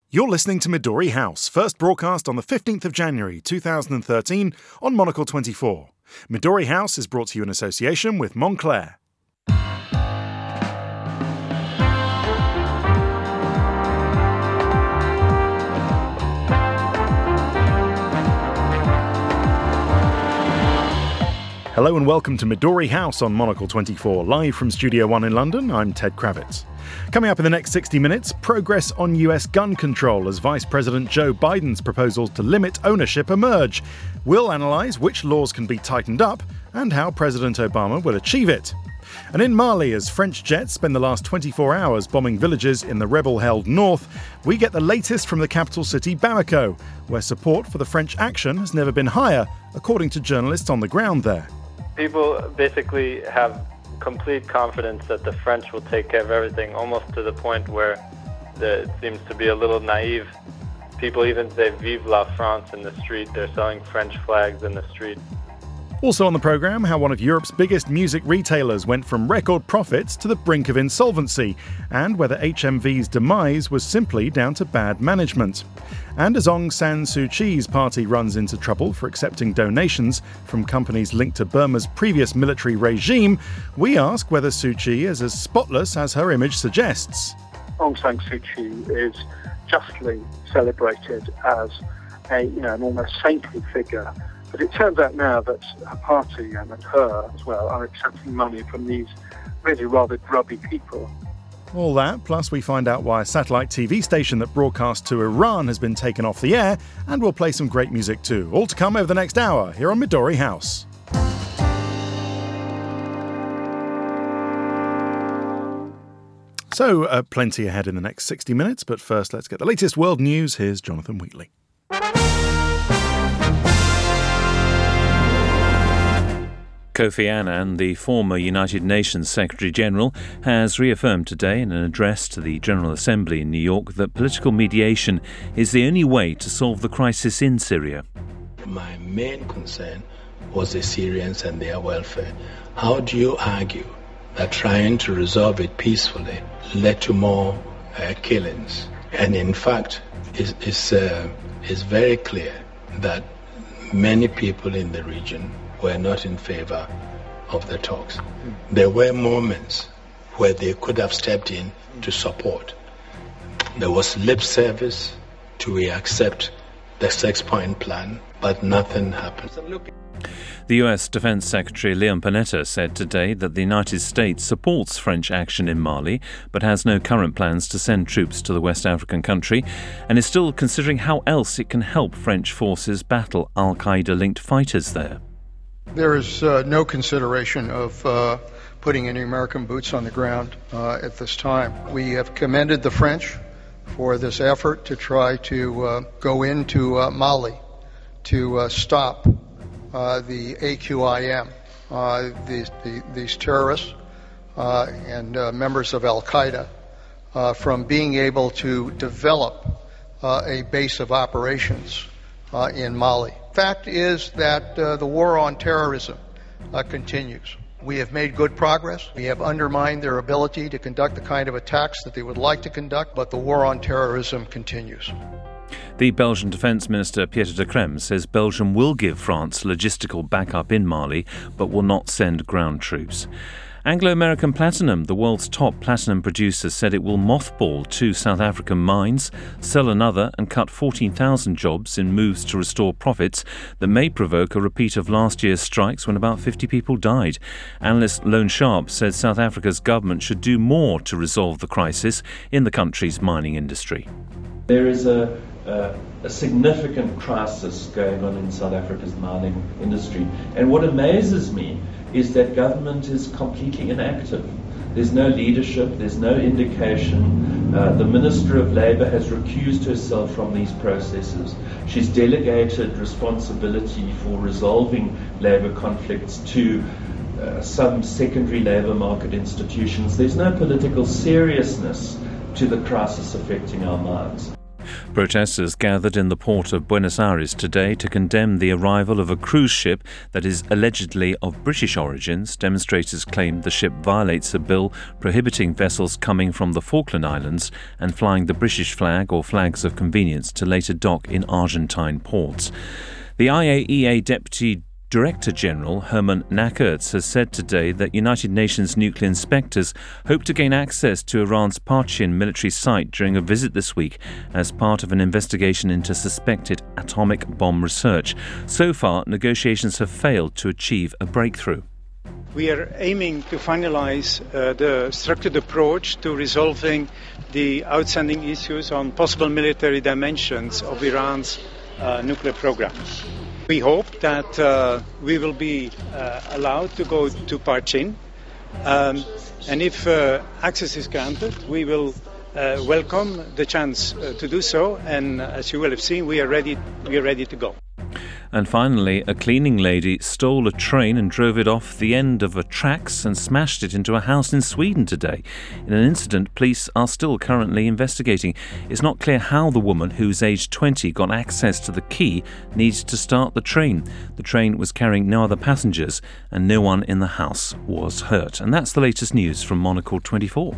You're listening to Midori House, first broadcast on the 15th of January 2013 on Monocle 24. Midori House is brought to you in association with Moncler. Hello and welcome to Midori House on Monocle 24, live from Studio One in London. I'm Ted Kravitz. Coming up in the next 60 minutes, progress on US gun control as Vice President Joe Biden's proposals to limit ownership emerge. We'll analyse which laws can be tightened up and how President Obama will achieve it. And in Mali, as French jets spend the last 24 hours bombing villages in the rebel-held north, we get the latest from the capital city Bamako, where support for the French action has never been higher, according to journalists on the ground there. People basically have complete confidence that the French will take care of everything, almost to the point where it seems to be a little naive. People even say Vive la France in the street. They're selling French flags in the street. Also on the programme, how one of Europe's biggest music retailers went from record profits to the brink of insolvency, and whether HMV's demise was simply down to bad management. And as Aung San Suu Kyi's party runs into trouble for accepting donations from companies linked to Burma's previous military regime, we ask whether Suu Kyi is as spotless as her image suggests. Aung San Suu Kyi is justly celebrated as an almost saintly figure. But it turns out now that her party and her as well are accepting money from these really rather grubby people. All that, plus we find out why a satellite TV station that broadcasts to Iran has been taken off the air, and we'll play some great music too. All to come over the next hour here on Midori House. So, plenty ahead in the next 60 minutes, but first let's get the latest world news. Here's Jonathan Wheatley. Kofi Annan, the former United Nations Secretary-General, has reaffirmed today in an address to the General Assembly in New York that political mediation is the only way to solve the crisis in Syria. My main concern was the Syrians and their welfare. How do you argue that trying to resolve it peacefully led to more killings? And in fact, it's very clear that many people in the region were not in favor of the talks. There were moments where they could have stepped in to support. There was lip service to we accept the 6-point plan, but nothing happened. The US Defense Secretary Leon Panetta said today that the United States supports French action in Mali, but has no current plans to send troops to the West African country, and is still considering how else it can help French forces battle al-Qaeda-linked fighters there. There is no consideration of putting any American boots on the ground at this time. We have commended the French for this effort to try to go into Mali to stop the AQIM, these terrorists and members of al-Qaeda from being able to develop a base of operations in Mali. Fact is that the war on terrorism continues. We have made good progress. We have undermined their ability to conduct the kind of attacks that they would like to conduct, but the war on terrorism continues. The Belgian Defence Minister Pieter de Crem says Belgium will give France logistical backup in Mali, but will not send ground troops. Anglo American Platinum, the world's top platinum producer, said it will mothball 2 South African mines, sell another and cut 14,000 jobs in moves to restore profits that may provoke a repeat of last year's strikes when about 50 people died. Analyst Lone Sharp said South Africa's government should do more to resolve the crisis in the country's mining industry. There is a significant crisis going on in South Africa's mining industry, and what amazes me is that government is completely inactive. There's no leadership, there's no indication. The Minister of Labour has recused herself from these processes. She's delegated responsibility for resolving labour conflicts to some secondary labour market institutions. There's no political seriousness to the crisis affecting our mines. Protesters gathered in the port of Buenos Aires today to condemn the arrival of a cruise ship that is allegedly of British origins. Demonstrators claim the ship violates a bill prohibiting vessels coming from the Falkland Islands and flying the British flag or flags of convenience to later dock in Argentine ports. The IAEA Deputy Director General Herman Nakertz has said today that United Nations nuclear inspectors hope to gain access to Iran's Parchin military site during a visit this week as part of an investigation into suspected atomic bomb research. So far, negotiations have failed to achieve a breakthrough. We are aiming to finalize the structured approach to resolving the outstanding issues on possible military dimensions of Iran's nuclear program. We hope that we will be allowed to go to Parchin, and if access is granted, we will welcome the chance to do so. And as you will have seen, we are ready to go. And finally, a cleaning lady stole a train and drove it off the end of a tracks and smashed it into a house in Sweden today. In an incident police are still currently investigating. It's not clear how the woman, who's aged 20, got access to the key needed to start the train. The train was carrying no other passengers and no one in the house was hurt. And that's the latest news from Monocle 24.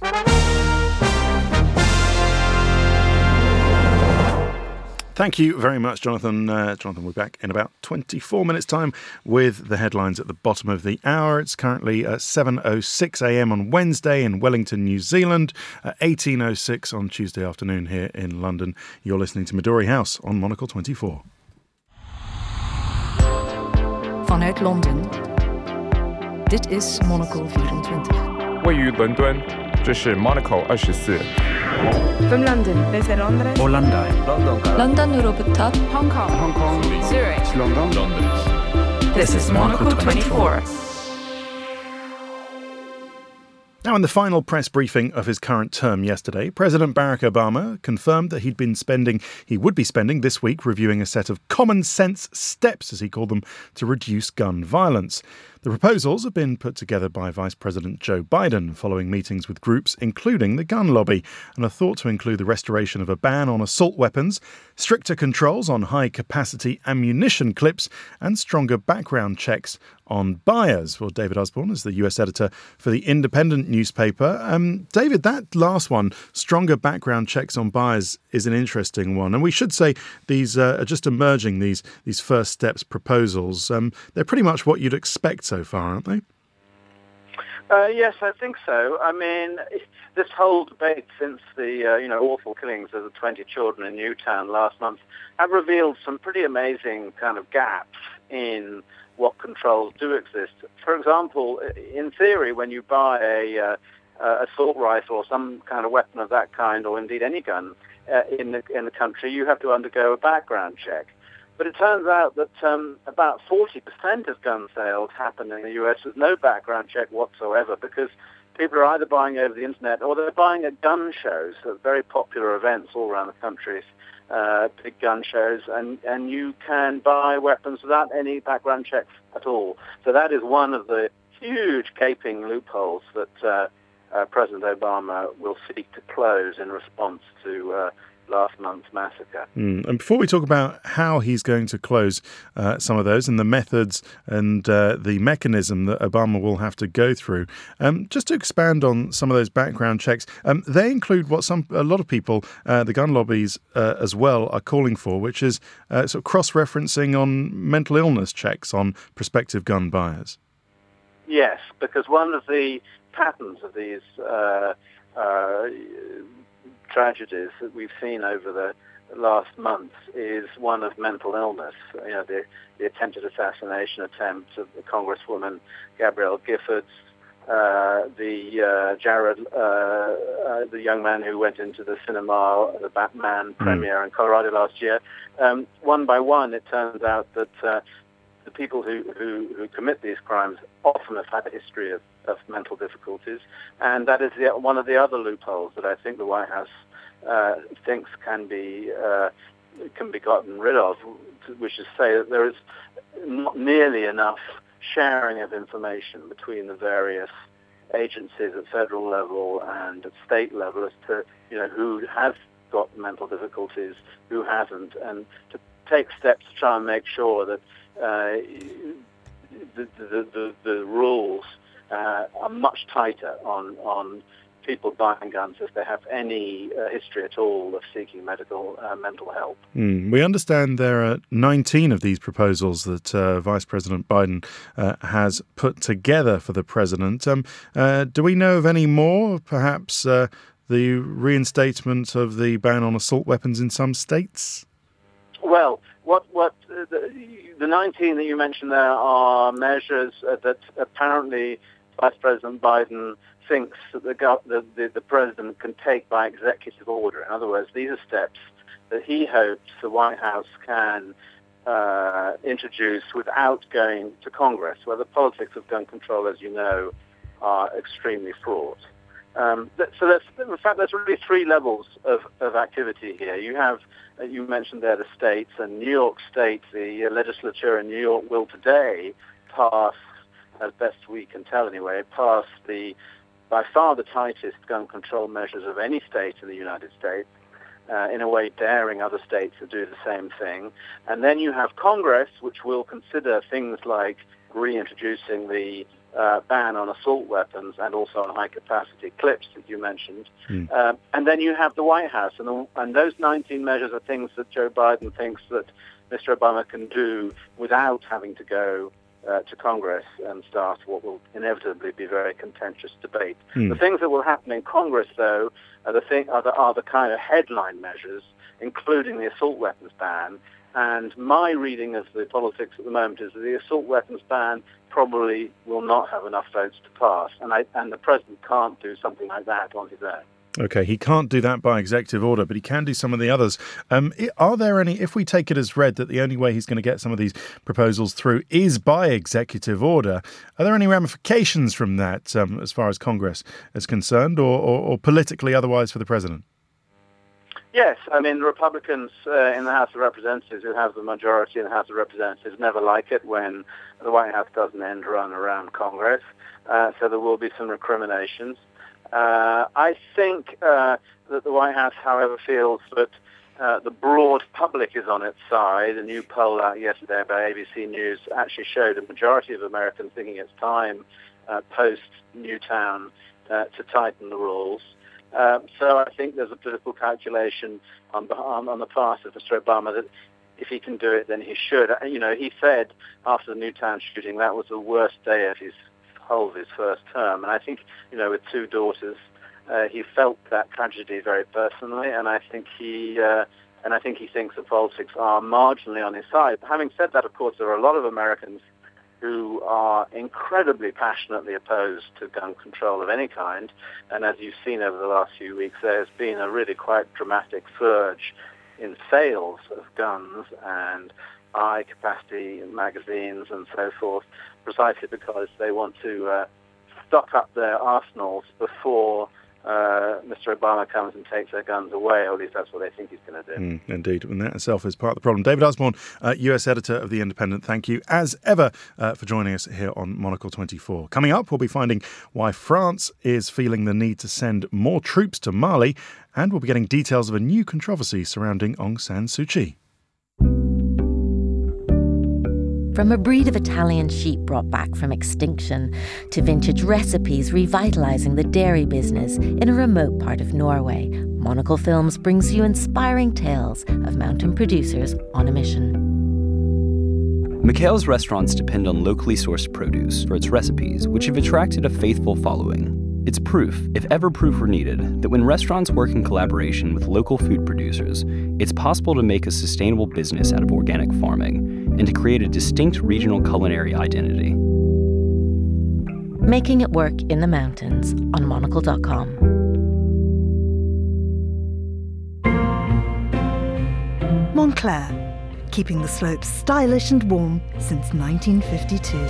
Thank you very much, Jonathan. Jonathan will be back in about 24 minutes' time with the headlines at the bottom of the hour. It's currently 7:06 a.m. on Wednesday in Wellington, New Zealand, 18:06 on Tuesday afternoon here in London. You're listening to Midori House on Monocle 24. Vanuit Londen. Dit is Monocle 24. 位于伦敦，这是 Monocle 24。 From London, this is Londres. 런던으로부터 Hong Kong. Zurich. London. This is Monocle 24. Now, in the final press briefing of his current term yesterday, President Barack Obama confirmed that he would be spending this week reviewing a set of common sense steps, as he called them, to reduce gun violence. The proposals have been put together by Vice President Joe Biden following meetings with groups including the gun lobby and are thought to include the restoration of a ban on assault weapons, stricter controls on high-capacity ammunition clips and stronger background checks on buyers. Well, David Osborne is the US editor for the Independent newspaper. David, that last one, stronger background checks on buyers, is an interesting one. And we should say these are just emerging, these first steps proposals. They're pretty much what you'd expect so far, aren't they? Yes, I think so. I mean, this whole debate since the awful killings of the 20 children in Newtown last month have revealed some pretty amazing kind of gaps in what controls do exist. For example, in theory, when you buy a assault rifle or some kind of weapon of that kind, or indeed any gun in the country, you have to undergo a background check. But it turns out that about 40% of gun sales happen in the US with no background check whatsoever, because people are either buying over the internet or they're buying at gun shows, so very popular events all around the country, big gun shows, and you can buy weapons without any background checks at all. So that is one of the huge gaping loopholes that President Obama will seek to close in response to last month's massacre. And before we talk about how he's going to close some of those and the methods and the mechanism that Obama will have to go through, just to expand on some of those background checks, they include what a lot of people, the gun lobbies as well, are calling for, which is sort of cross-referencing on mental illness checks on prospective gun buyers. Yes, because one of the patterns of these tragedies that we've seen over the last month is one of mental illness. You know, the attempted assassination attempt of the Congresswoman Gabrielle Giffords, the young man who went into the cinema, the Batman premiere in Colorado last year. One by one, it turns out that the people who commit these crimes often have had a history of mental difficulties, and that is one of the other loopholes that I think the White House thinks can be gotten rid of, which is to say that there is not nearly enough sharing of information between the various agencies at federal level and at state level as to who has got mental difficulties, who hasn't, and to take steps to try and make sure that the rules are much tighter on people buying guns if they have any history at all of seeking mental help. We understand there are 19 of these proposals that Vice President Biden has put together for the president. Do we know of any more? Perhaps the reinstatement of the ban on assault weapons in some states? Well, the 19 that you mentioned there are measures that apparently Vice President Biden thinks that the president can take by executive order. In other words, these are steps that he hopes the White House can introduce without going to Congress, where the politics of gun control, as you know, are extremely fraught. So there's really three levels of activity here. You have, you mentioned there, the states, and New York State, the legislature in New York will today pass, as best we can tell anyway, pass by far the tightest gun control measures of any state in the United States, in a way daring other states to do the same thing. And then you have Congress, which will consider things like reintroducing the ban on assault weapons and also on high-capacity clips that you mentioned. And then you have the White House. And those 19 measures are things that Joe Biden thinks that Mr. Obama can do without having to go to Congress and start what will inevitably be very contentious debate. The things that will happen in Congress, though, are the kind of headline measures, including the assault weapons ban. And my reading of the politics at the moment is that the assault weapons ban probably will not have enough votes to pass, and the president can't do something like that on his own. Okay, he can't do that by executive order, but he can do some of the others. Are there any, if we take it as read that the only way he's going to get some of these proposals through is by executive order, are there any ramifications from that as far as Congress is concerned, or politically otherwise for the president? Yes, I mean, Republicans in the House of Representatives, who have the majority in the House of Representatives, never like it when the White House doesn't end run around Congress, so there will be some recriminations. I think that the White House, however, feels that the broad public is on its side. A new poll out yesterday by ABC News actually showed a majority of Americans thinking it's time post-Newtown to tighten the rules. So I think there's a political calculation on the part of Mr. Obama that if he can do it, then he should. You know, he said after the Newtown shooting that was the worst day of his first term, and I think, you know, with two daughters, he felt that tragedy very personally, and I think he thinks the politics are marginally on his side. But having said that, of course, there are a lot of Americans who are incredibly passionately opposed to gun control of any kind, and as you've seen over the last few weeks, there's been a really quite dramatic surge in sales of guns and high-capacity magazines and so forth, precisely because they want to stock up their arsenals before Mr. Obama comes and takes their guns away, or at least that's what they think he's going to do. Indeed, and that itself is part of the problem. David Usborne, US editor of The Independent, thank you as ever for joining us here on Monocle 24. Coming up, we'll be finding why France is feeling the need to send more troops to Mali, and we'll be getting details of a new controversy surrounding Aung San Suu Kyi. From a breed of Italian sheep brought back from extinction to vintage recipes revitalizing the dairy business in a remote part of Norway, Monocle Films brings you inspiring tales of mountain producers on a mission. Mikhail's restaurants depend on locally sourced produce for its recipes, which have attracted a faithful following. It's proof, if ever proof were needed, that when restaurants work in collaboration with local food producers, it's possible to make a sustainable business out of organic farming and to create a distinct regional culinary identity. Making it work in the mountains on Monocle.com. Montclair, keeping the slopes stylish and warm since 1952.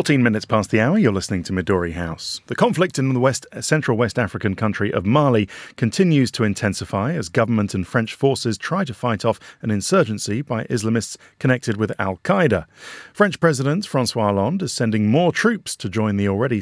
14 minutes past the hour, you're listening to Midori House. The conflict in the central West African country of Mali continues to intensify as government and French forces try to fight off an insurgency by Islamists connected with Al-Qaeda. French President François Hollande is sending more troops to join the already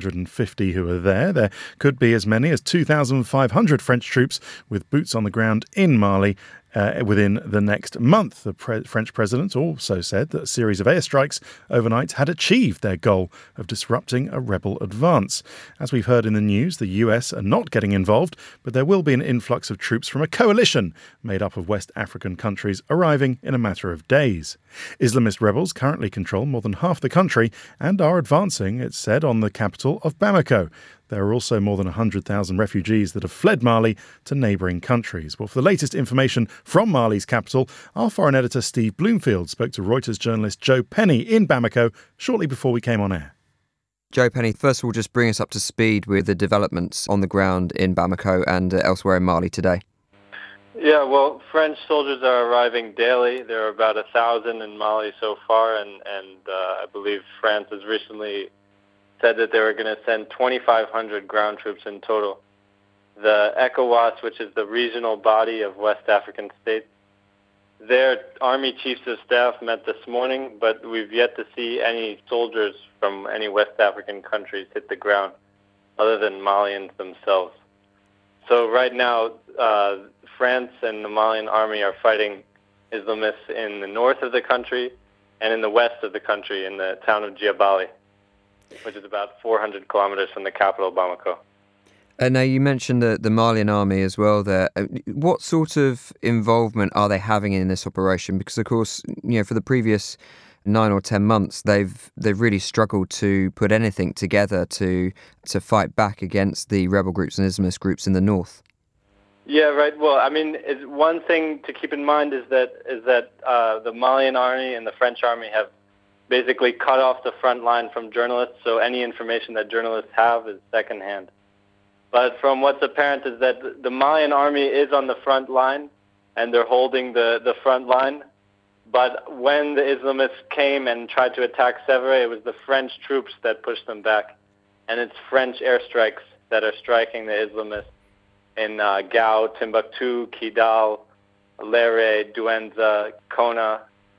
750 who are there. There could be as many as 2,500 French troops with boots on the ground in Mali within the next month. The French president also said that a series of airstrikes overnight had achieved their goal of disrupting a rebel advance. As we've heard in the news, the US are not getting involved, but there will be an influx of troops from a coalition made up of West African countries arriving in a matter of days. Islamist rebels currently control more than half the country and are advancing, it's said, on the capital of Bamako. There are also more than 100,000 refugees that have fled Mali to neighbouring countries. Well, for the latest information from Mali's capital, our foreign editor Steve Bloomfield spoke to Reuters journalist Joe Penny in Bamako shortly before we came on air. Joe Penny, first of all, just bring us up to speed with the developments on the ground in Bamako and elsewhere in Mali today. Yeah, well, French soldiers are arriving daily. There are about 1,000 in Mali so far, and I believe France has recently said that they were going to send 2,500 ground troops in total. The ECOWAS, which is the regional body of West African states, their army chiefs of staff met this morning, but we've yet to see any soldiers from any West African countries hit the ground other than Malians themselves. So right now, France and the Malian army are fighting Islamists in the north of the country and in the west of the country in the town of Djibali, which is about 400 kilometers from the capital, Bamako. Now, you mentioned the Malian army as well there. What sort of involvement are they having in this operation? Because, of course, for the previous 9 or 10 months, they've really struggled to put anything together to fight back against the rebel groups and Islamist groups in the north. Yeah, right. Well, I mean, one thing to keep in mind is that the Malian army and the French army have basically cut off the front line from journalists, so any information that journalists have is secondhand. But from what's apparent is that the Malian army is on the front line, and they're holding the front line. But when the Islamists came and tried to attack Sévaré, it was the French troops that pushed them back. And it's French airstrikes that are striking the Islamists in Gao, Timbuktu, Kidal, Léré, Douenza, Kona.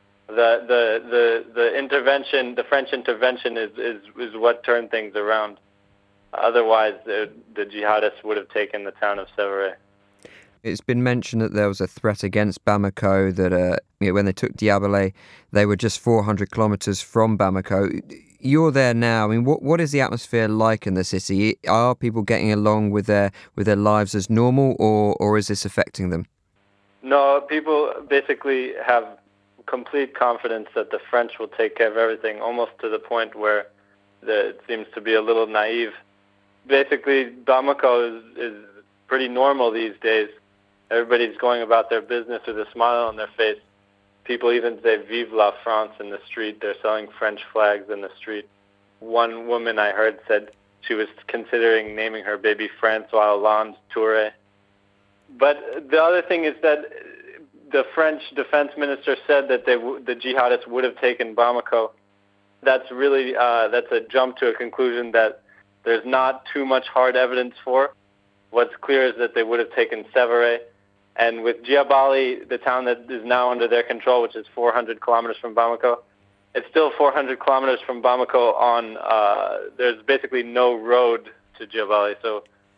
The intervention, the French intervention, is what turned things around. Otherwise, the jihadists would have taken the town of Sévaré. It's been mentioned that there was a threat against Bamako, that when they took Djibali, they were just 400 kilometres from Bamako. You're there now. I mean, what is the atmosphere like in the city? Are people getting along with their lives as normal, or is this affecting them? No, people basically have complete confidence that the French will take care of everything, almost to the point where it seems to be a little naive. Basically, Bamako is pretty normal these days. Everybody's going about their business with a smile on their face. People even say "Vive la France" in the street. They're selling French flags in the street. One woman I heard said she was considering naming her baby François Hollande Touré. But the other thing is that the French defense minister said that the jihadists would have taken Bamako. That's really that's a jump to a conclusion that there's not too much hard evidence for. What's clear is that they would have taken Sévaré. And with Djibali, the town that is now under their control, which is 400 kilometers from Bamako, it's still 400 kilometers from Bamako on, there's basically no road to Djibali. So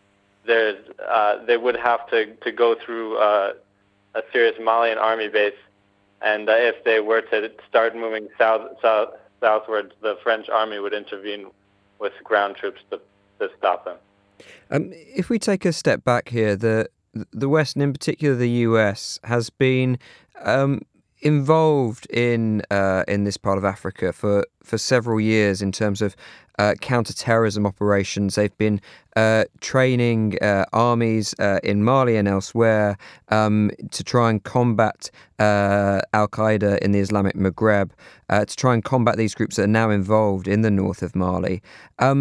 they would have to go through a serious Malian army base. And if they were to start moving southwards, the French army would intervene with ground troops to stop them. If we take a step back here, the West, and in particular the US, has been involved in this part of Africa for several years in terms of counter-terrorism operations. They've been training armies in Mali and elsewhere to try and combat Al-Qaeda in the Islamic Maghreb, to try and combat these groups that are now involved in the north of Mali.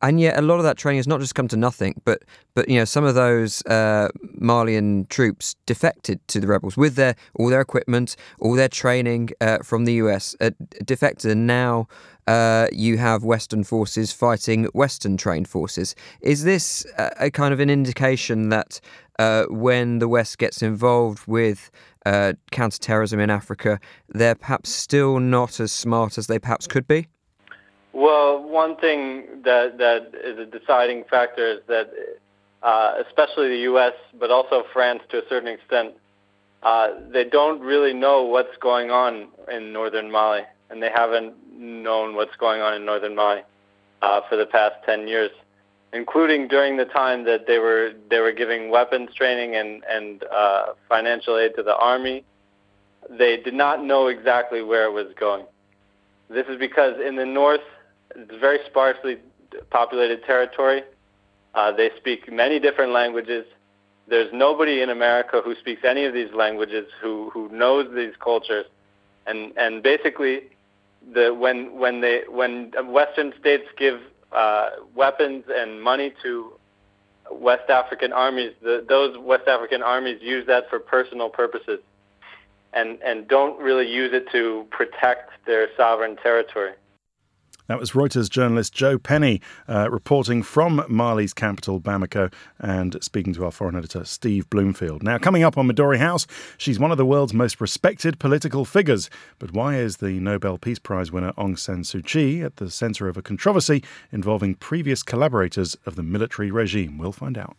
And yet a lot of that training has not just come to nothing, but some of those Malian troops defected to the rebels with all their equipment, all their training from the US, defected, and now you have Western forces fighting Western-trained forces. Is this a kind of an indication that when the West gets involved with counter-terrorism in Africa, they're perhaps still not as smart as they perhaps could be? Well, one thing that is a deciding factor is that especially the U.S., but also France to a certain extent, they don't really know what's going on in northern Mali, and they haven't known what's going on in northern Mali for the past 10 years, including during the time that they were giving weapons training and financial aid to the army. They did not know exactly where it was going. This is because in the north, it's a very sparsely populated territory. They speak many different languages. There's nobody in America who speaks any of these languages who knows these cultures, and basically, when Western states give weapons and money to West African armies, those West African armies use that for personal purposes, and don't really use it to protect their sovereign territory. That was Reuters journalist Joe Penny reporting from Mali's capital, Bamako, and speaking to our foreign editor, Steve Bloomfield. Now, coming up on Midori House, she's one of the world's most respected political figures. But why is the Nobel Peace Prize winner Aung San Suu Kyi at the centre of a controversy involving previous collaborators of the military regime? We'll find out.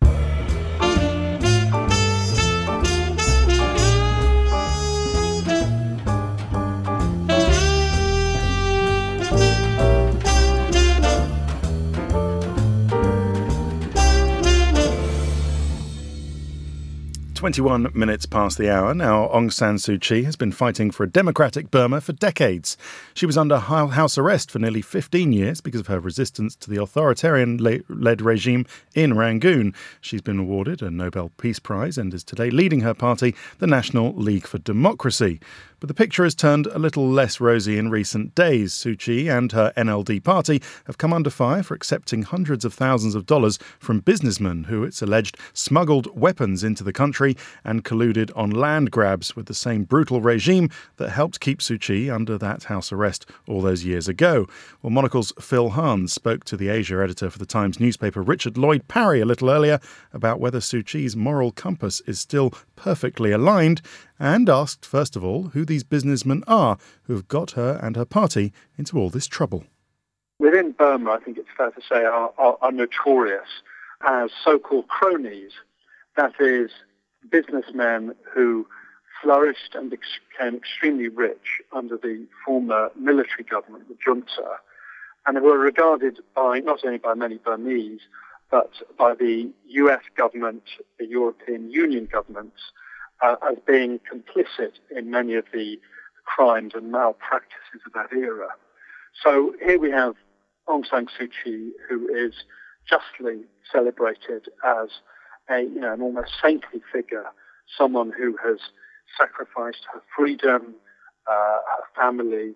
21 minutes past the hour. Now, Aung San Suu Kyi has been fighting for a democratic Burma for decades. She was under house arrest for nearly 15 years because of her resistance to the authoritarian-led regime in Rangoon. She's been awarded a Nobel Peace Prize and is today leading her party, the National League for Democracy. But the picture has turned a little less rosy in recent days. Suu Kyi and her NLD party have come under fire for accepting hundreds of thousands of dollars from businessmen who, it's alleged, smuggled weapons into the country and colluded on land grabs with the same brutal regime that helped keep Suu Kyi under that house arrest all those years ago. Well, Monocle's Phil Hahn spoke to the Asia editor for the Times newspaper Richard Lloyd Parry a little earlier about whether Suu Kyi's moral compass is still perfectly aligned, and asked, first of all, who these businessmen are who have got her and her party into all this trouble. Within Burma, I think it's fair to say, are notorious as so-called cronies. That is, businessmen who flourished and became extremely rich under the former military government, the junta, and were regarded by not only by many Burmese, but by the US government, the European Union governments, as being complicit in many of the crimes and malpractices of that era. So here we have Aung San Suu Kyi, who is justly celebrated as an almost saintly figure, someone who has sacrificed her freedom, her family,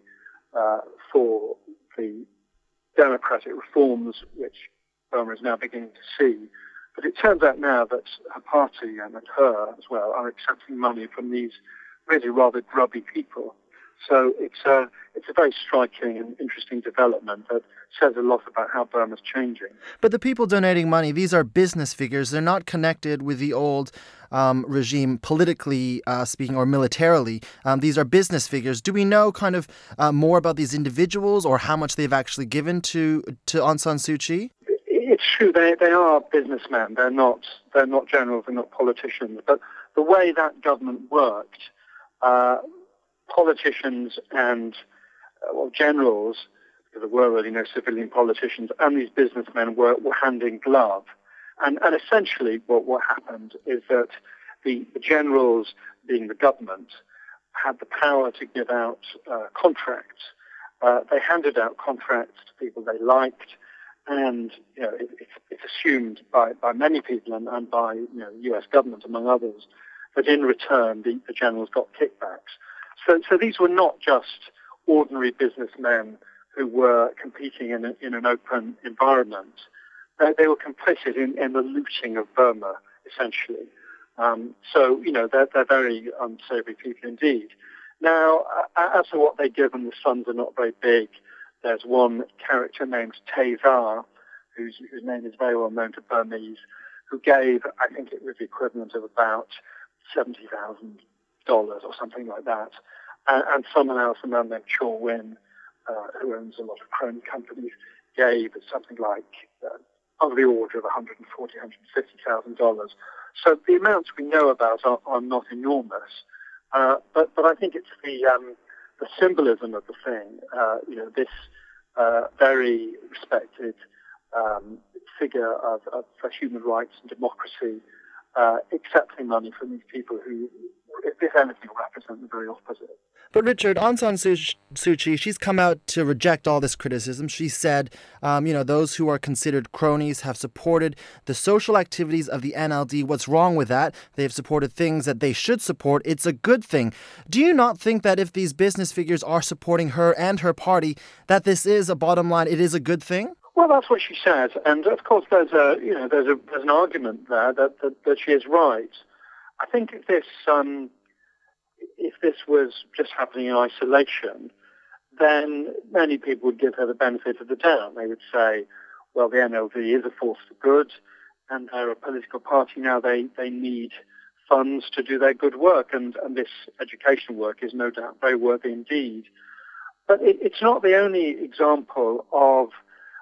for the democratic reforms which Burma is now beginning to see. But it turns out now that her party and her as well are accepting money from these really rather grubby people. So it's a very striking and interesting development that says a lot about how Burma's changing. But the people donating money, these are business figures. They're not connected with the old regime politically speaking or militarily. These are business figures. Do we know kind of more about these individuals or how much they've actually given to Aung San Suu Kyi? It's true, they are businessmen. They're not generals, they're not politicians. But the way that government worked, politicians and generals, because there were really no civilian politicians, and these businessmen were hand in glove. And essentially what happened is that the generals, being the government, had the power to give out contracts. They handed out contracts to people they liked, and it's assumed by many people and by the US government, among others, that in return the generals got kickbacks. So these were not just ordinary businessmen who were competing in an open environment, they were complicit in the looting of Burma, essentially. So, they're very unsavory people indeed. Now, as to what they give, and the sums are not very big, there's one character named Tezar, whose name is very well known to Burmese, who gave, I think it was the equivalent of about $70,000 or something like that. And someone else, a man named Chaw Win, who owns a lot of crony companies, gave something like of the order of $140,000, $150,000. So the amounts we know about are not enormous, but I think it's the symbolism of the thing. This very respected figure for human rights and democracy, accepting money from these people who, if anything, represent the very opposite. But Richard, Aung San Suu Kyi, she's come out to reject all this criticism. She said, those who are considered cronies have supported the social activities of the NLD. What's wrong with that? They've supported things that they should support. It's a good thing. Do you not think that if these business figures are supporting her and her party, that this is a bottom line, it is a good thing? Well, that's what she said, and of course there's an argument there that she is right. I think if this was just happening in isolation, then many people would give her the benefit of the doubt. They would say, well, the NLD is a force for good, and they're a political party now. They need funds to do their good work, and this education work is no doubt very worthy indeed. But it's not the only example of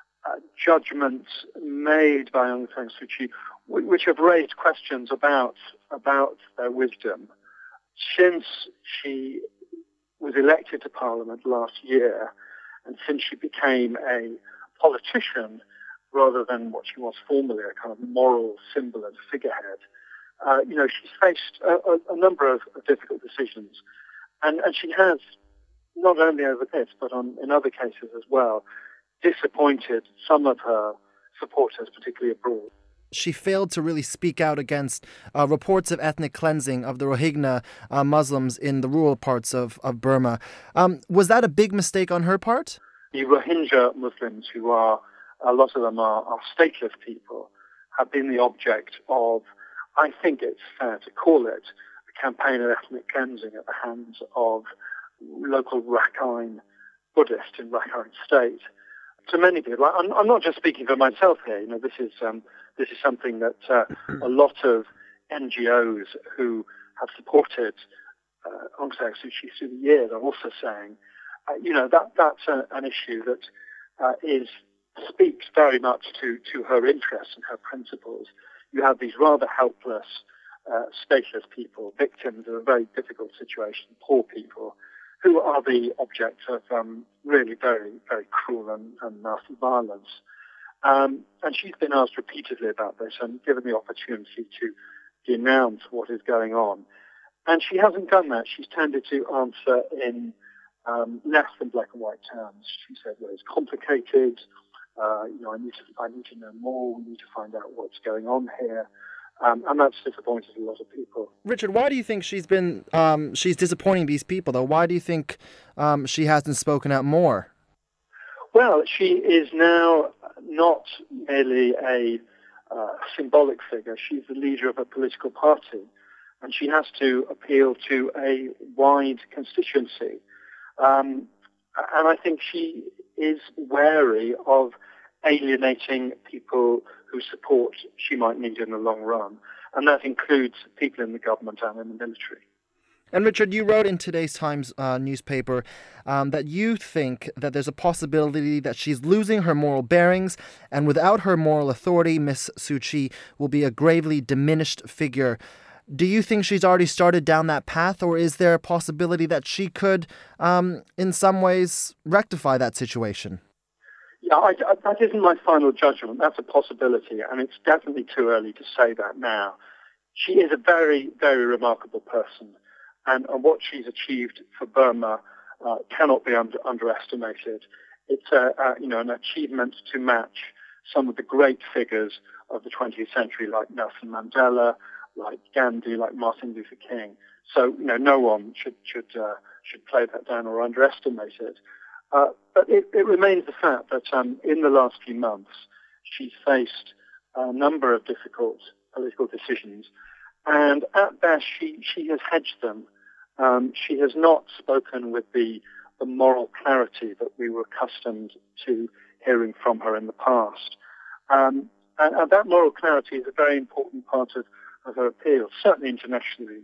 judgments made by Aung San Suu Kyi which have raised questions about their wisdom. Since she was elected to Parliament last year, and since she became a politician rather than what she was formerly, a kind of moral symbol and figurehead, she's faced a number of difficult decisions. And she has, not only over this, but in other cases as well, disappointed some of her supporters, particularly abroad. She failed to really speak out against reports of ethnic cleansing of the Rohingya Muslims in the rural parts of Burma. Was that a big mistake on her part? The Rohingya Muslims, who are, a lot of them are stateless people, have been the object of, I think it's fair to call it, a campaign of ethnic cleansing at the hands of local Rakhine Buddhists in Rakhine State. To many people, I'm not just speaking for myself here. This is something that a lot of NGOs who have supported Aung San Suu Kyi through the years are also saying, that's an issue that speaks very much to her interests and her principles. You have these rather helpless, stateless people, victims of a very difficult situation, poor people, who are the object of really very, very cruel and nasty violence. And she's been asked repeatedly about this and given the opportunity to denounce what is going on. And she hasn't done that. She's tended to answer in less than black and white terms. She said, well, it's complicated. I need to know more. We need to find out what's going on here. And that's disappointed a lot of people. Richard, why do you think she's disappointing these people, though? Why do you think she hasn't spoken out more? Well, she is now not merely a symbolic figure. She's the leader of a political party, and she has to appeal to a wide constituency. And I think she is wary of alienating people whose support she might need in the long run. And that includes people in the government and in the military. And Richard, you wrote in today's Times newspaper that you think that there's a possibility that she's losing her moral bearings, and without her moral authority, Miss Suu Kyi will be a gravely diminished figure. Do you think she's already started down that path, or is there a possibility that she could, in some ways, rectify that situation? Yeah, that isn't my final judgment. That's a possibility, and it's definitely too early to say that now. She is a very, very remarkable person, and what she's achieved for Burma cannot be underestimated. It's an achievement to match some of the great figures of the 20th century, like Nelson Mandela, like Gandhi, like Martin Luther King. So no one should play that down or underestimate it. But it remains the fact that in the last few months, she's faced a number of difficult political decisions, and at best, she has hedged them. She has not spoken with the moral clarity that we were accustomed to hearing from her in the past. And that moral clarity is a very important part of her appeal, certainly internationally.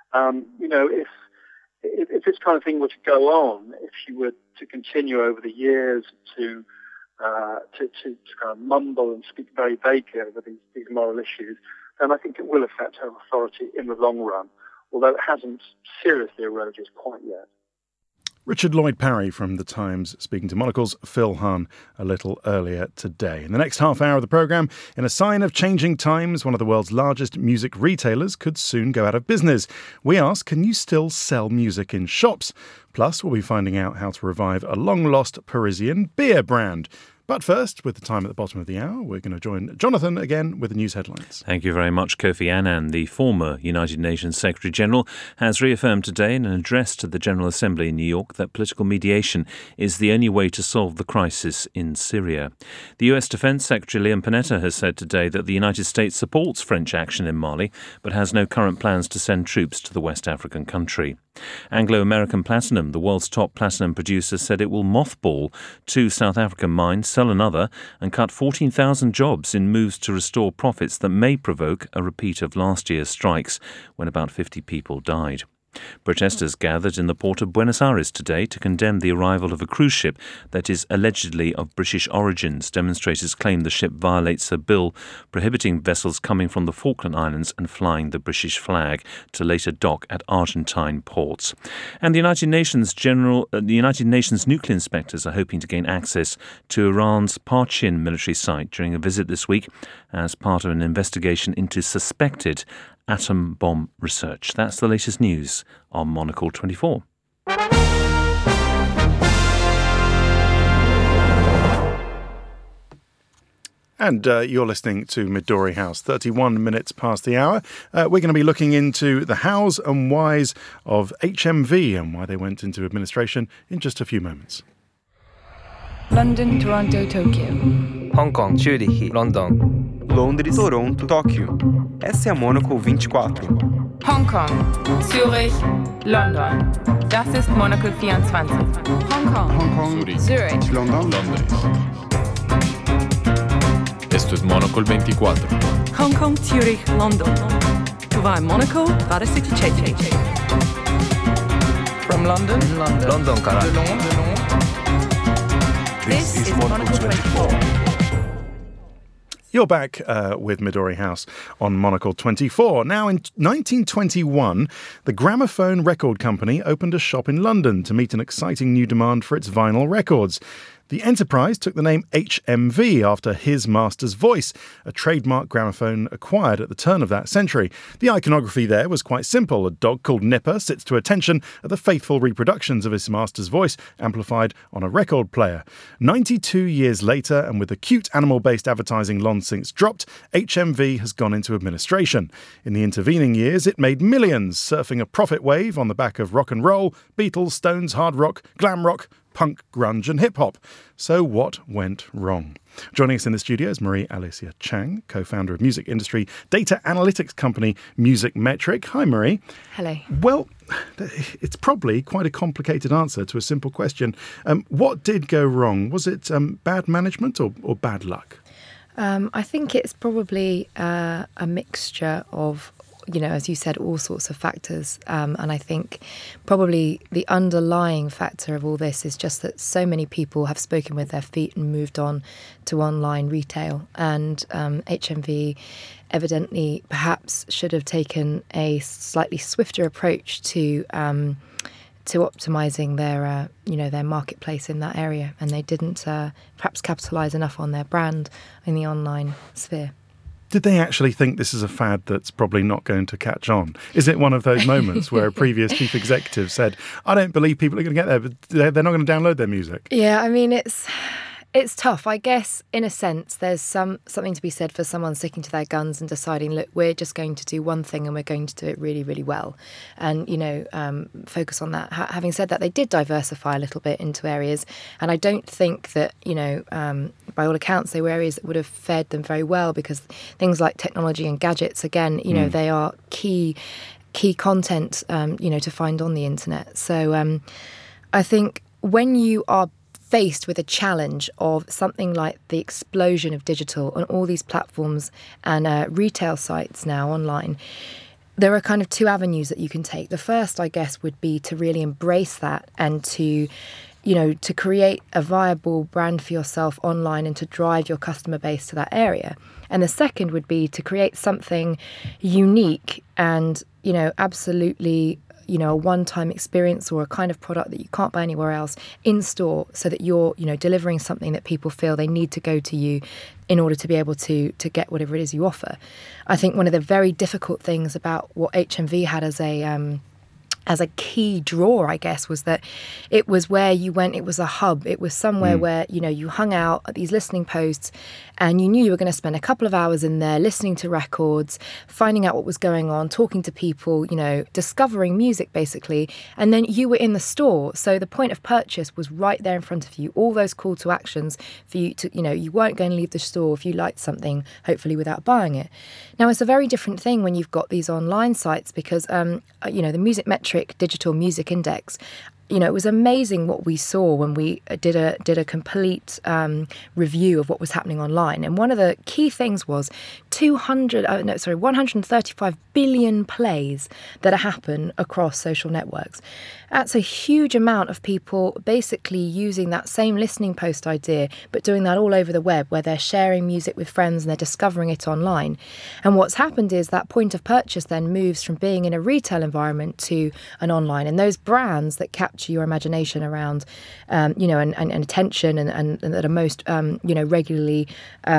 If this kind of thing were to go on, if she were to continue over the years to kind of mumble and speak very vaguely over these moral issues, then I think it will affect her authority in the long run, although it hasn't seriously eroded quite yet. Richard Lloyd Parry from The Times speaking to Monocle's Phil Hahn a little earlier today. In the next half hour of the programme, in a sign of changing times, one of the world's largest music retailers could soon go out of business. We ask, can you still sell music in shops? Plus, we'll be finding out how to revive a long-lost Parisian beer brand. But first, with the time at the bottom of the hour, we're going to join Jonathan again with the news headlines. Thank you very much. Kofi Annan, the former United Nations Secretary-General, has reaffirmed today in an address to the General Assembly in New York that political mediation is the only way to solve the crisis in Syria. The US Defense Secretary Leon Panetta has said today that the United States supports French action in Mali, but has no current plans to send troops to the West African country. Anglo American Platinum, the world's top platinum producer, said it will mothball 2 South African mines, sell another, and cut 14,000 jobs in moves to restore profits that may provoke a repeat of last year's strikes, when about 50 people died. Protesters gathered in the port of Buenos Aires today to condemn the arrival of a cruise ship that is allegedly of British origins. Demonstrators claim the ship violates a bill prohibiting vessels coming from the Falkland Islands and flying the British flag to later dock at Argentine ports. And the United Nations nuclear inspectors are hoping to gain access to Iran's Parchin military site during a visit this week as part of an investigation into suspected atom bomb research. That's the latest news on Monocle 24. And you're listening to Midori House, 31 minutes past the hour. We're going to be looking into the hows and whys of HMV and why they went into administration in just a few moments. London, Toronto, Tokyo. Hong Kong, Zurich, London. Londres, Toronto, Tóquio. Essa é a Monocle 24. Hong Kong, Zürich, London. Das ist Monocle 24. Hong Kong, Zurich, London. Esto es Monocle 24. Hong Kong, Zurich, London. Tu vai a Monaco, vada City Cheche. From London, London, caralho. This is Monocle 24. You're back with Midori House on Monocle 24. Now, in 1921, the Gramophone Record Company opened a shop in London to meet an exciting new demand for its vinyl records. The enterprise took the name HMV after his master's voice, a trademark gramophone acquired at the turn of that century. The iconography there was quite simple. A dog called Nipper sits to attention at the faithful reproductions of his master's voice, amplified on a record player. 92 years later, and with the cute animal-based advertising long since dropped, HMV has gone into administration. In the intervening years, it made millions, surfing a profit wave on the back of rock and roll, Beatles, Stones, hard rock, glam rock, punk, grunge and hip-hop. So what went wrong? Joining us in the studio is Marie Alicia Chang, co-founder of music industry data analytics company Music Metric. Hi, Marie. Hello. Well, it's probably quite a complicated answer to a simple question. What did go wrong? Was it bad management or bad luck? I think it's probably a mixture of, as you said, all sorts of factors. And I think probably the underlying factor of all this is just that so many people have spoken with their feet and moved on to online retail. And HMV evidently perhaps should have taken a slightly swifter approach to optimizing their marketplace in that area. And they didn't perhaps capitalize enough on their brand in the online sphere. Did they actually think this is a fad that's probably not going to catch on? Is it one of those moments where a previous chief executive said, I don't believe people are going to get there, but they're not going to download their music? Yeah, I mean, it's It's tough. I guess, in a sense, there's something to be said for someone sticking to their guns and deciding, look, we're just going to do one thing and we're going to do it really, really well. And, focus on that. Having said that, they did diversify a little bit into areas. And I don't think that, by all accounts, they were areas that would have fared them very well, because things like technology and gadgets, again, they are key content, to find on the internet. So I think when you are faced with a challenge of something like the explosion of digital on all these platforms and retail sites now online, there are kind of two avenues that you can take. The first, I guess, would be to really embrace that and to create a viable brand for yourself online and to drive your customer base to that area. And the second would be to create something unique and, absolutely a one-time experience or a kind of product that you can't buy anywhere else in store, so that you're, delivering something that people feel they need to go to you in order to be able to get whatever it is you offer. I think one of the very difficult things about what HMV had as a key draw, I guess, was that it was where you went, it was a hub. It was somewhere where, you hung out at these listening posts and you knew you were going to spend a couple of hours in there listening to records, finding out what was going on, talking to people, discovering music, basically. And then you were in the store. So the point of purchase was right there in front of you. All those call to actions for you to, you weren't going to leave the store if you liked something, hopefully without buying it. Now, it's a very different thing when you've got these online sites, because, the Music Metric Digital Music Index, it was amazing what we saw when we did a complete review of what was happening online. And one of the key things was 135 billion plays that happen across social networks. That's a huge amount of people basically using that same listening post idea, but doing that all over the web, where they're sharing music with friends and they're discovering it online. And what's happened is that point of purchase then moves from being in a retail environment to an online. And those brands that capture your imagination around, and attention and that are most, regularly,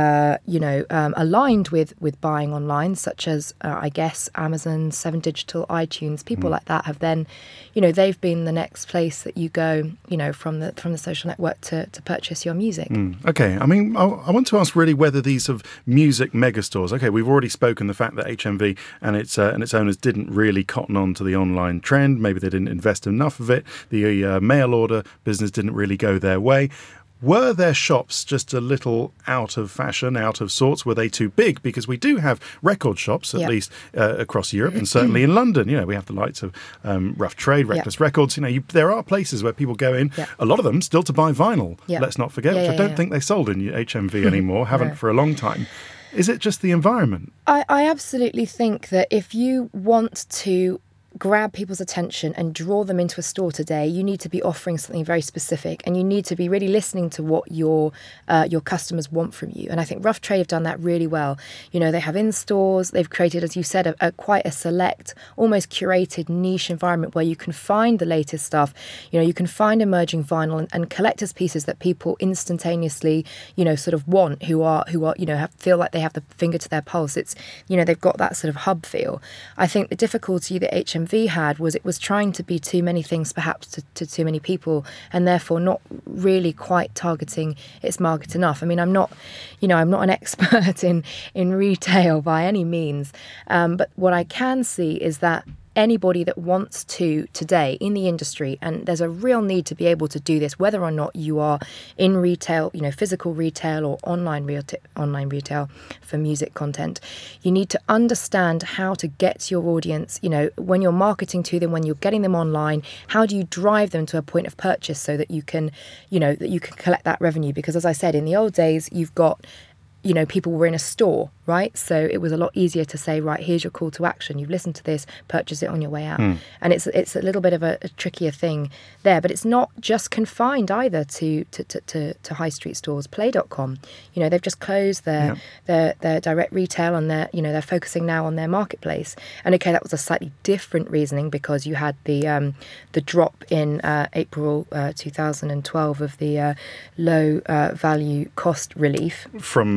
aligned with buying online, such as, I guess, Amazon, 7 Digital, iTunes, people like that have then, they've been the next place that you go, from the social network to purchase your music. Okay. I mean, I want to ask really whether these sort of music megastores, okay, we've already spoken the fact that HMV and its owners didn't really cotton on to the online trend. Maybe they didn't invest enough of it. The mail order business didn't really go their way. Were their shops just a little out of fashion, out of sorts? Were they too big? Because we do have record shops, at least across Europe, and certainly in London. We have the likes of Rough Trade, Reckless Records. There are places where people go in, a lot of them still to buy vinyl, let's not forget, which I don't think they sold in HMV anymore, haven't for a long time. Is it just the environment? I absolutely think that if you want to grab people's attention and draw them into a store today, you need to be offering something very specific, and you need to be really listening to what your customers want from you. And I think Rough Trade have done that really well. They have in-stores, they've created, as you said, quite a select, almost curated niche environment where you can find the latest stuff. You can find emerging vinyl and collector's pieces that people instantaneously, sort of want, who feel like they have the finger to their pulse. It's, they've got that sort of hub feel. I think the difficulty that HMV had was it was trying to be too many things perhaps to too many people, and therefore not really quite targeting its market enough. I mean, I'm not an expert in retail by any means, but what I can see is that anybody that wants to today in the industry, and there's a real need to be able to do this, whether or not you are in retail, physical retail or online retail for music content, you need to understand how to get your audience, when you're marketing to them, when you're getting them online, how do you drive them to a point of purchase so that you can collect that revenue? Because as I said, in the old days, you've got people were in a store, right? So it was a lot easier to say, right, here's your call to action. You've listened to this, purchase it on your way out. And it's a little bit of a trickier thing there, but it's not just confined either to high street stores. Play.com, they've just closed their direct retail, and they're focusing now on their marketplace. And okay, that was a slightly different reasoning because you had the drop in April 2012 of the low value cost relief from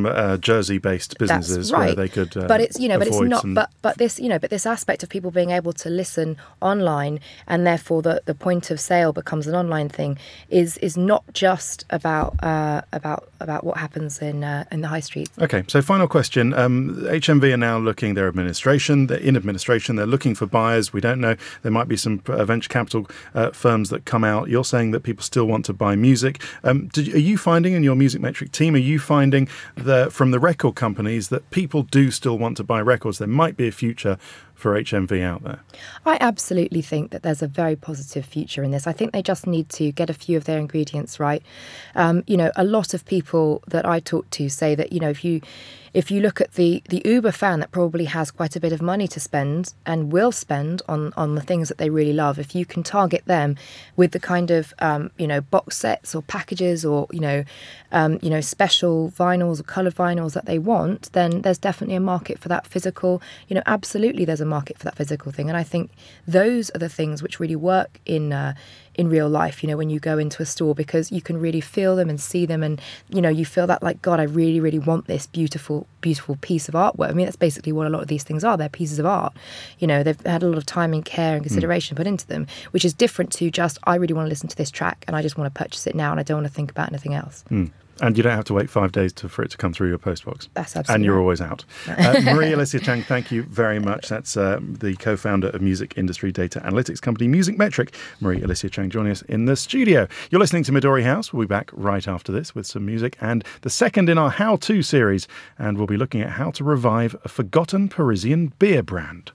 Jersey-based businesses right. where they could. But it's but it's not. But this aspect of people being able to listen online, and therefore the point of sale becomes an online thing, is not just about what happens in the high street. Okay, so final question. HMV are now looking. They're in administration. They're looking for buyers. We don't know. There might be some venture capital firms that come out. You're saying that people still want to buy music. Are you finding in your Music Metric team? Are you finding from the record companies that people do still want to buy records? There might be a future for HMV out there. I absolutely think that there's a very positive future in this. I think they just need to get a few of their ingredients right. A lot of people that I talk to say that, if you look at the Uber fan that probably has quite a bit of money to spend and will spend on the things that they really love, if you can target them with the kind of box sets or packages or special vinyls or coloured vinyls that they want, then there's definitely a market for that physical. Absolutely, there's a market for that physical thing, and I think those are the things which really work in real life, when you go into a store, because you can really feel them and see them, and you feel that, like, God, I really, really want this beautiful piece of artwork. I mean, that's basically what a lot of these things are. They're pieces of art. They've had a lot of time and care and consideration put into them, which is different to just, I really want to listen to this track and I just want to purchase it now and I don't want to think about anything else. And you don't have to wait 5 days for it to come through your postbox. That's absolutely And you're right. always out. Marie-Alicia Chang, thank you very much. That's the co-founder of music industry data analytics company Music Metric. Marie-Alicia Chang joining us in the studio. You're listening to Midori House. We'll be back right after this with some music and the second in our How-To series. And we'll be looking at how to revive a forgotten Parisian beer brand.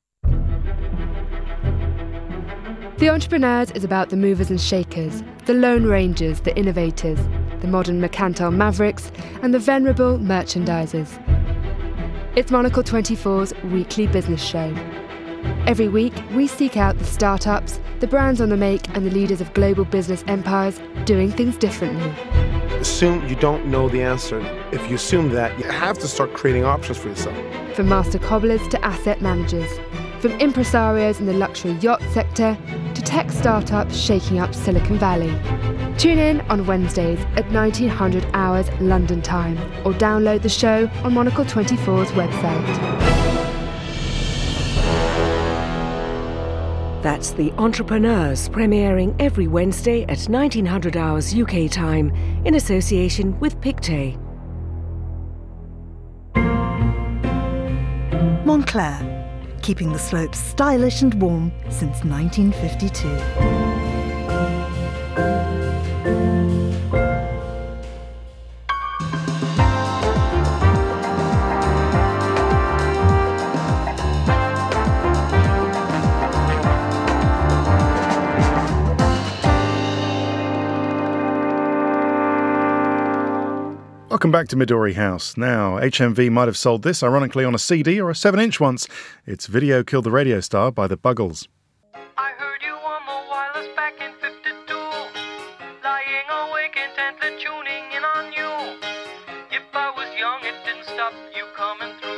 The Entrepreneurs is about the movers and shakers, the lone rangers, the innovators, the modern mercantile mavericks, and the venerable merchandisers. It's Monocle 24's weekly business show. Every week, we seek out the startups, the brands on the make, and the leaders of global business empires doing things differently. Assume you don't know the answer. If you assume that, you have to start creating options for yourself. From master cobblers to asset managers, from impresarios in the luxury yacht sector to tech startups shaking up Silicon Valley. Tune in on Wednesdays at 1900 hours London time, or download the show on Monocle 24's website. That's The Entrepreneurs, premiering every Wednesday at 1900 hours UK time in association with Pictet. Moncler, keeping the slopes stylish and warm since 1952. Welcome back to Midori House. Now, HMV might have sold this, ironically, on a CD or a 7-inch once. It's Video Killed the Radio Star by the Buggles. I heard you on the wireless back in 52, lying awake intently tuning in on you. If I was young, it didn't stop you coming through.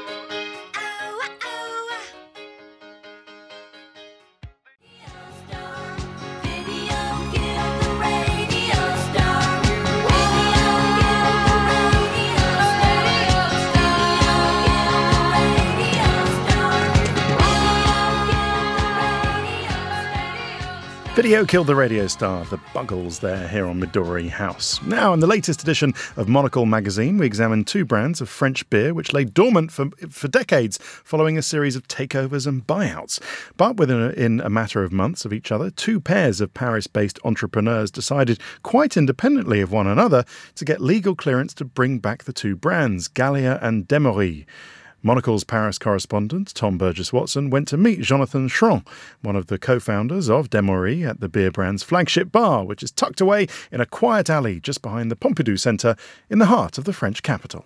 Video Killed the Radio Star, the Buggles there here on Midori House. Now, in the latest edition of Monocle magazine, we examine two brands of French beer which lay dormant for decades following a series of takeovers and buyouts. But within a matter of months of each other, two pairs of Paris-based entrepreneurs decided quite independently of one another to get legal clearance to bring back the two brands, Gallia and Demery. Monocle's Paris correspondent, Tom Burgess-Watson, went to meet Jonathan Schron, one of the co-founders of Demery, at the beer brand's flagship bar, which is tucked away in a quiet alley just behind the Pompidou Centre in the heart of the French capital.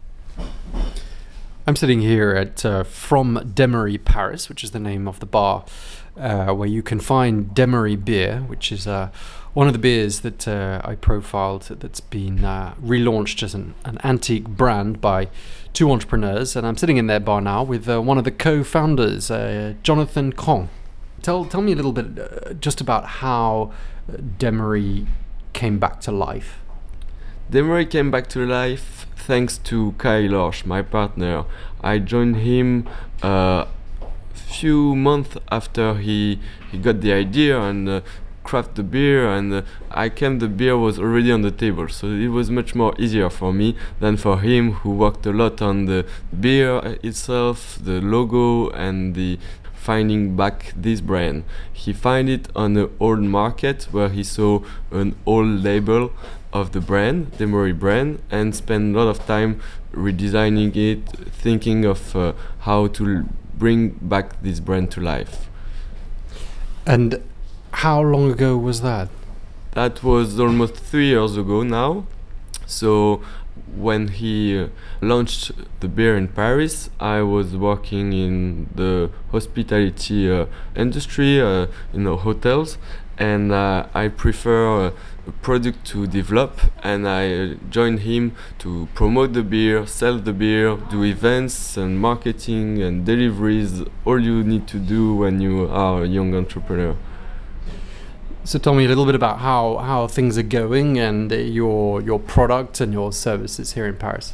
I'm sitting here at From Demery Paris, which is the name of the bar, where you can find Demery beer, which is one of the beers that I profiled that's been relaunched as an antique brand by two entrepreneurs. And I'm sitting in their bar now with one of the co-founders, Jonathan Schron. Tell me a little bit just about how Demery came back to life. Demery came back to life thanks to Kai Lorsch, my partner. I joined him few months after he got the idea and craft the beer, and the beer was already on the table, so it was much more easier for me than for him, who worked a lot on the beer itself, the logo, and the finding back this brand. He found it on the old market where he saw an old label of the brand, Demery brand, and spent a lot of time redesigning it, thinking of how to bring back this brand to life. And how long ago was that? That was almost 3 years ago now. So when he launched the beer in Paris, I was working in the hospitality industry, in the hotels, and I prefer a product to develop, and I joined him to promote the beer, sell the beer, do events and marketing and deliveries, all you need to do when you are a young entrepreneur. So tell me a little bit about how things are going and your product and your services here in Paris.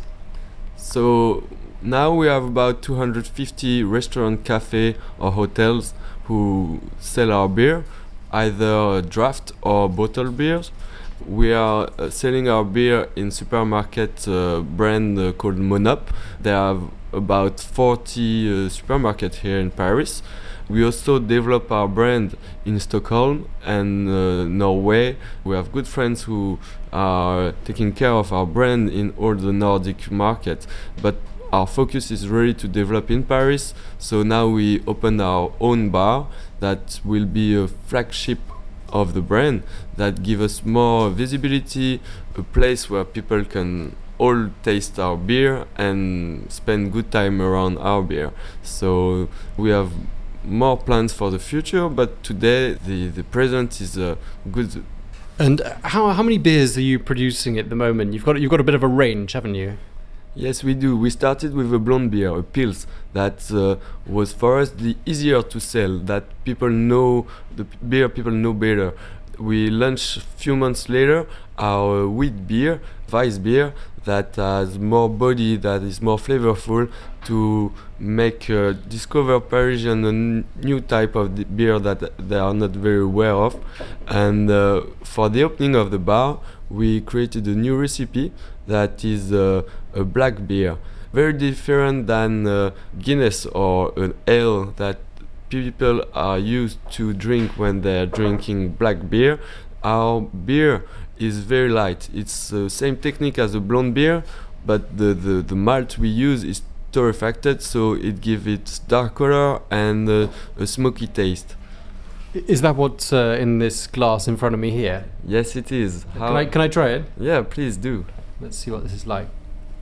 So now we have about 250 restaurant, cafe or hotels who sell our beer, either draft or bottled beers. We are selling our beer in supermarket brand called Monop. They have about 40 supermarkets here in Paris. We also develop our brand in Stockholm and Norway. We have good friends who are taking care of our brand in all the Nordic markets. But our focus is really to develop in Paris. So now we opened our own bar that will be a flagship of the brand, that give us more visibility, a place where people can all taste our beer and spend good time around our beer. So we have more plans for the future, but today the present is good. And how many beers are you producing at the moment? You've got a bit of a range, haven't you? Yes, we do. We started with a blonde beer, a Pils, that was for us the easier to sell, that people know, the beer people know better. We launched a few months later our wheat beer, Weiss beer, that has more body, that is more flavorful, to make discover Parisian a new type of beer that they are not very aware of. And for the opening of the bar, we created a new recipe that is a black beer, very different than Guinness or an ale that people are used to drink when they're drinking black beer. Our beer is very light. It's the same technique as a blonde beer, but the malt we use is torrefacted, so it gives it dark color and a smoky taste. Is that what's in this glass in front of me here? Yes, it is. Can I try it? Yeah, please do. Let's see what this is like.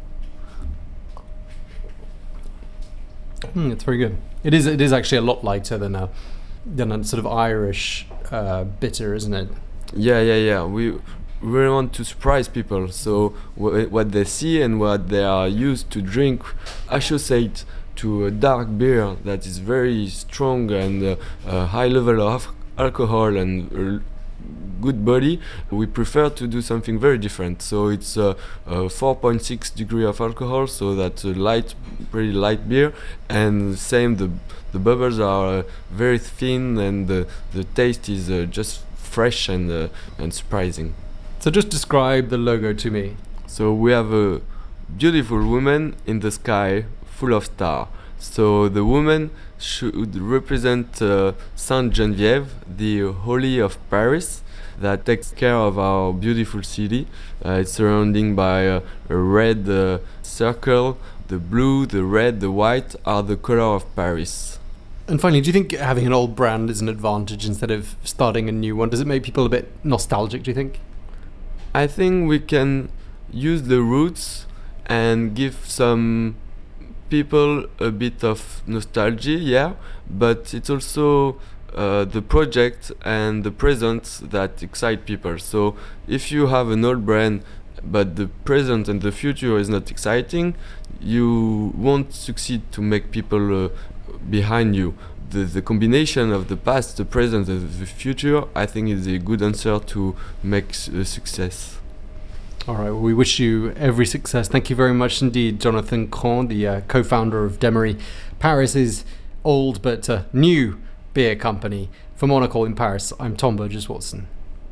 It's very good. It is actually a lot lighter than a sort of Irish bitter, isn't it? Yeah. We really want to surprise people, so what they see and what they are used to drink associate to a dark beer that is very strong and a high level of alcohol and good body. We prefer to do something very different, so it's 4.6 degree of alcohol, so that's a pretty light beer, and same the bubbles are very thin, and the taste is just fresh and surprising. So just describe the logo to me. So we have a beautiful woman in the sky full of stars. So the woman should represent Sainte Geneviève, the Holy of Paris, that takes care of our beautiful city. It's surrounded by a red circle. The blue, the red, the white are the color of Paris. And finally, do you think having an old brand is an advantage instead of starting a new one? Does it make people a bit nostalgic, do you think? I think we can use the roots and give some people a bit of nostalgia, yeah, but it's also the project and the present that excite people. So if you have an old brand but the present and the future is not exciting, you won't succeed to make people behind you. The combination of the past, the present and the future, I think is a good answer to make a success. All right, well, we wish you every success. Thank you very much indeed, Jonathan Cahn, the co-founder of Demery, Paris's old but new beer company. For Monocle in Paris, I'm Tom Burgess-Watson.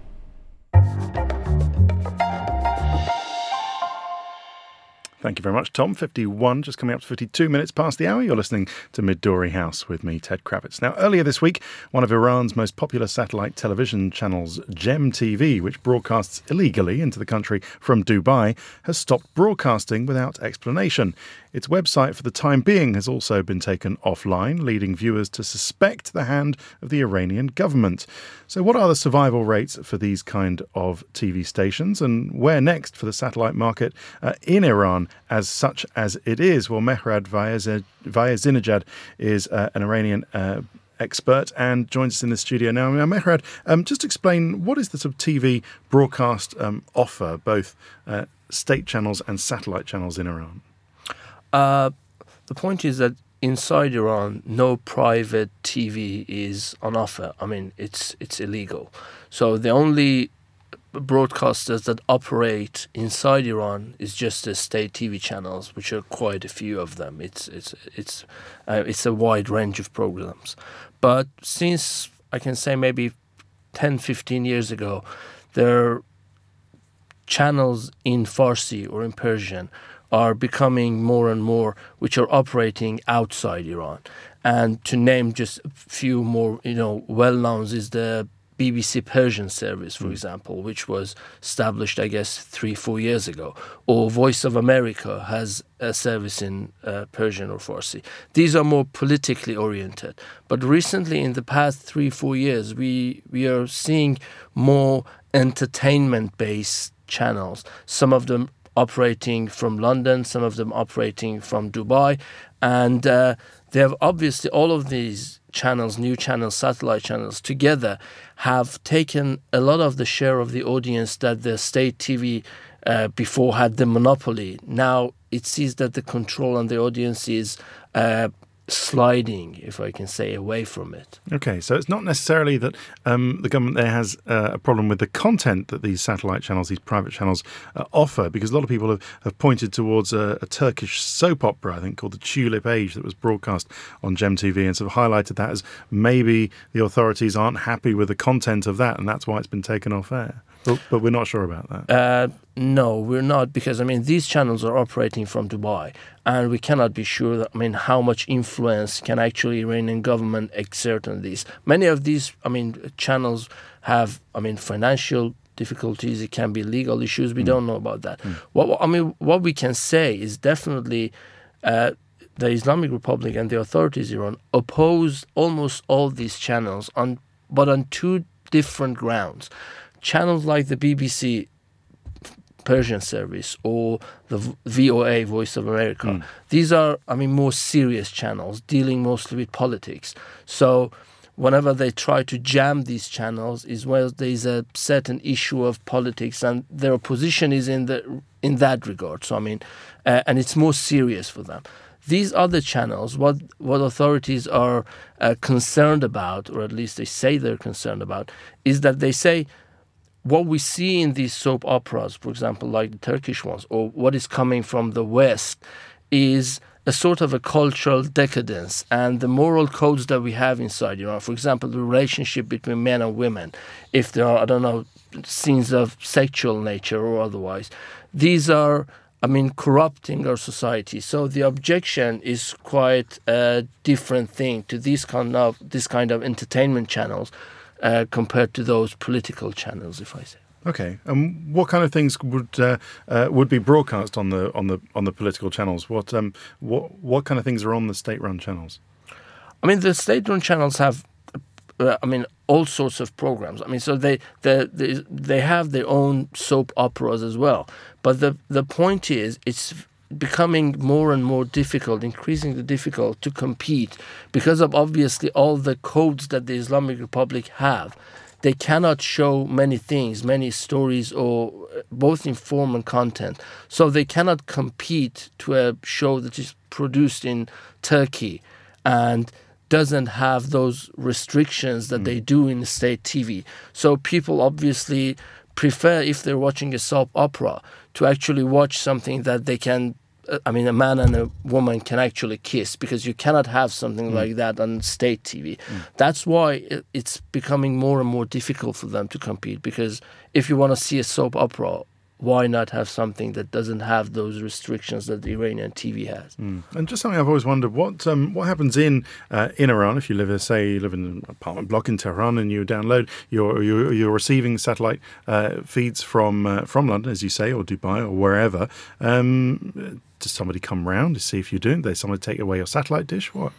Thank you very much, Tom. 51, just coming up to 52 minutes past the hour. You're listening to Midori House with me, Ted Kravitz. Now, earlier this week, one of Iran's most popular satellite television channels, Gem TV, which broadcasts illegally into the country from Dubai, has stopped broadcasting without explanation. Its website, for the time being, has also been taken offline, leading viewers to suspect the hand of the Iranian government. So what are the survival rates for these kind of TV stations, and where next for the satellite market in Iran, as such as it is? Well, Mehrad Vayezinejad is an Iranian expert and joins us in the studio now. Mehrad, just explain, what is the sort of TV broadcast offer, both state channels and satellite channels in Iran? The point is that inside Iran, no private TV is on offer. I mean, it's illegal. So the only broadcasters that operate inside Iran is just the state TV channels, which are quite a few of them. It's a wide range of programs. But since, I can say, maybe 10, 15 years ago, there are channels in Farsi or in Persian are becoming more and more, which are operating outside Iran. And to name just a few more, well-knowns is the BBC Persian service, for example, which was established, I guess, 3-4 years ago. Or Voice of America has a service in Persian or Farsi. These are more politically oriented. But recently, in the past 3-4 years, we are seeing more entertainment-based channels. Some of them operating from London, some of them operating from Dubai, and they have obviously all of these channels, new channels, satellite channels together, have taken a lot of the share of the audience that the state TV before had the monopoly. Now it sees that the control on the audience is sliding, if I can say, away from it. Okay, so it's not necessarily that the government there has a problem with the content that these satellite channels, these private channels offer, because a lot of people have pointed towards a Turkish soap opera, I think, called The Tulip Age, that was broadcast on Gem TV, and sort of highlighted that as maybe the authorities aren't happy with the content of that, and that's why it's been taken off air. But we're not sure about that. No, we're not, because, these channels are operating from Dubai, and we cannot be sure that, how much influence can actually Iranian government exert on these. Many of these, channels have, financial difficulties. It can be legal issues. We don't know about that. What we can say is definitely the Islamic Republic and the authorities in Iran oppose almost all these channels, but on two different grounds. Channels like the BBC Persian service or the VOA, Voice of America, these are, more serious channels dealing mostly with politics. So whenever they try to jam these channels, is where there's a certain issue of politics, and their position is in that regard. So and it's more serious for them. These other channels, what authorities are concerned about, or at least they say they're concerned about, is that they say, what we see in these soap operas, for example, like the Turkish ones, or what is coming from the West, is a sort of a cultural decadence, and the moral codes that we have inside Iran, for example, the relationship between men and women, if there are, scenes of sexual nature or otherwise, these are, corrupting our society. So the objection is quite a different thing to this kind of entertainment channels, compared to those political channels, if I say. Okay, and what kind of things would be broadcast on the political channels? What kind of things are on the state-run channels? The state-run channels have, all sorts of programs. So they have their own soap operas as well. But the point is, it's becoming more and more difficult, increasingly difficult to compete because of obviously all the codes that the Islamic Republic have. They cannot show many things, many stories, or both in form and content. So they cannot compete to a show that is produced in Turkey and doesn't have those restrictions that they do in the state TV. So people obviously prefer, if they're watching a soap opera, to actually watch something that they can, a man and a woman can actually kiss, because you cannot have something like that on state TV. That's why it's becoming more and more difficult for them to compete, because if you want to see a soap opera, why not have something that doesn't have those restrictions that the Iranian TV has? And just something I've always wondered, what happens in Iran if you live in an apartment block in Tehran and you download, you're receiving satellite feeds from London, as you say, or Dubai or wherever. Does somebody come round to see if you're doing? Does somebody take away your satellite dish? What?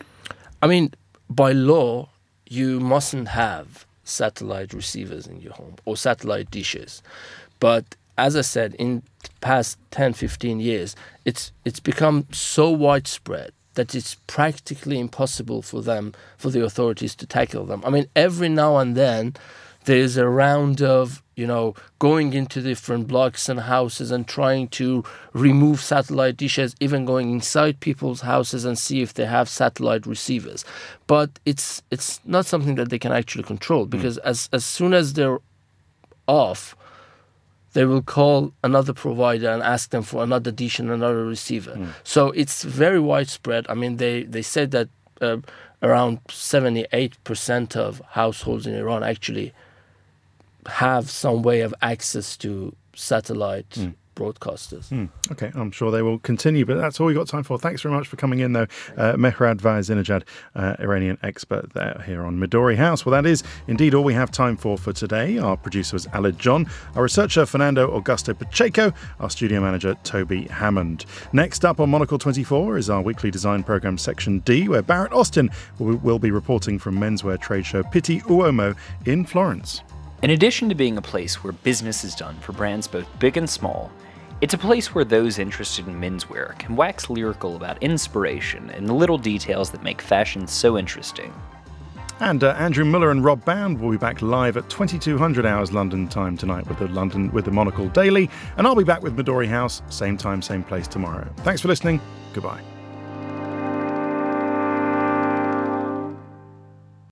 By law, you mustn't have satellite receivers in your home or satellite dishes, but as I said, in the past 10, 15 years, it's become so widespread that it's practically impossible for the authorities to tackle them. Every now and then, there's a round of, going into different blocks and houses and trying to remove satellite dishes, even going inside people's houses and see if they have satellite receivers. But it's not something that they can actually control, because as soon as they're off, they will call another provider and ask them for another dish and another receiver. So it's very widespread. They said that around 78% of households in Iran actually have some way of access to satellite broadcasters. Okay, I'm sure they will continue, but that's all we've got time for. Thanks very much for coming in, though. Mehrad Vahazinejad, Iranian expert there here on Midori House. Well, that is indeed all we have time for today. Our producer was Alid John, our researcher Fernando Augusto Pacheco, our studio manager Toby Hammond. Next up on Monocle 24 is our weekly design programme Section D, where Barrett Austin will be reporting from menswear trade show Pitti Uomo in Florence. In addition to being a place where business is done for brands both big and small, it's a place where those interested in menswear can wax lyrical about inspiration and the little details that make fashion so interesting. And Andrew Muller and Rob Bound will be back live at 2200 hours London time tonight with the Monocle Daily, and I'll be back with Midori House, same time, same place tomorrow. Thanks for listening. Goodbye.